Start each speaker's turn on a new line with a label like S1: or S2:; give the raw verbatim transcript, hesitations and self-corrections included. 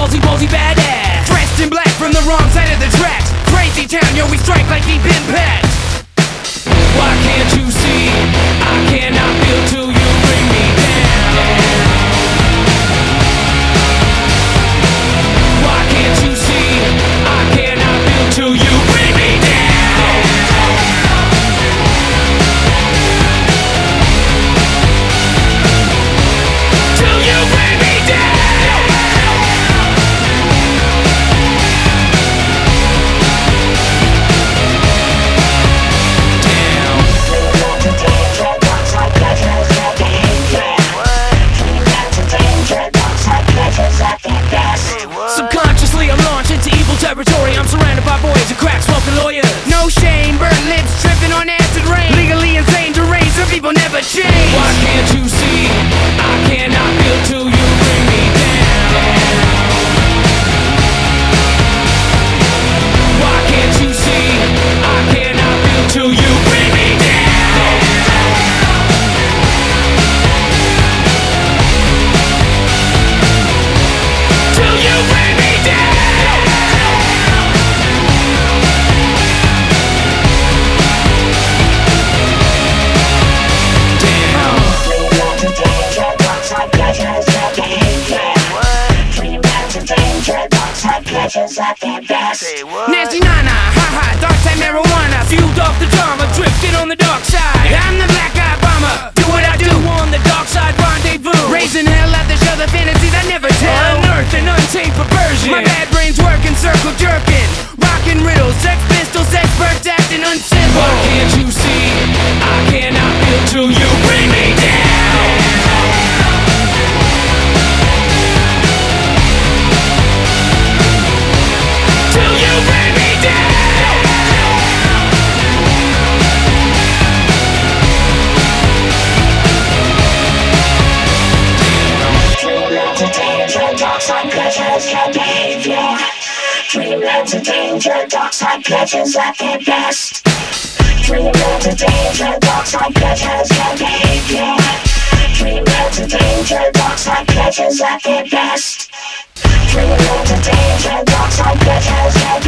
S1: ballsy, ballsy badass. Dressed in black from the wrong side of the tracks. Crazy town, yo, we strike like deep impact. Why can't you see? I cannot feel till you bring me down. Why can't you see? I cannot feel till you bring me down. Till you bring me down. Subconsciously I'm launched into evil territory. I'm surrounded by boys and crack smoking lawyers. No shame, burnt lips, tripping on acid rain. Legally insane, deranged, some people never change. Why can't you see? I cannot feel till you bring me down. Why can't you see? I cannot feel till you bring me down. Till you bring me down. Nasty nana, haha, dark side marijuana. Fueled off the drama, drifted on the dark side. I'm the black eyed bomber, do what I do on the dark side rendezvous. Raising hell out to show the fantasies I never tell. Unearthed and untamed perversion. My bad brain's working, circle jerking. Rockin' riddles, sex pistols, experts acting uncivil. Why can't you see? I cannot feel till you bring me down. Till you bring me down. Dreamland to danger, dark side pleasures your behavior. Dreamland to danger, dark side pleasures at their best. Dreamland to danger, dark side pleasures your behavior. Dreamland to danger, dark side pleasures at their best. Dreamland to danger, dark side pleasures your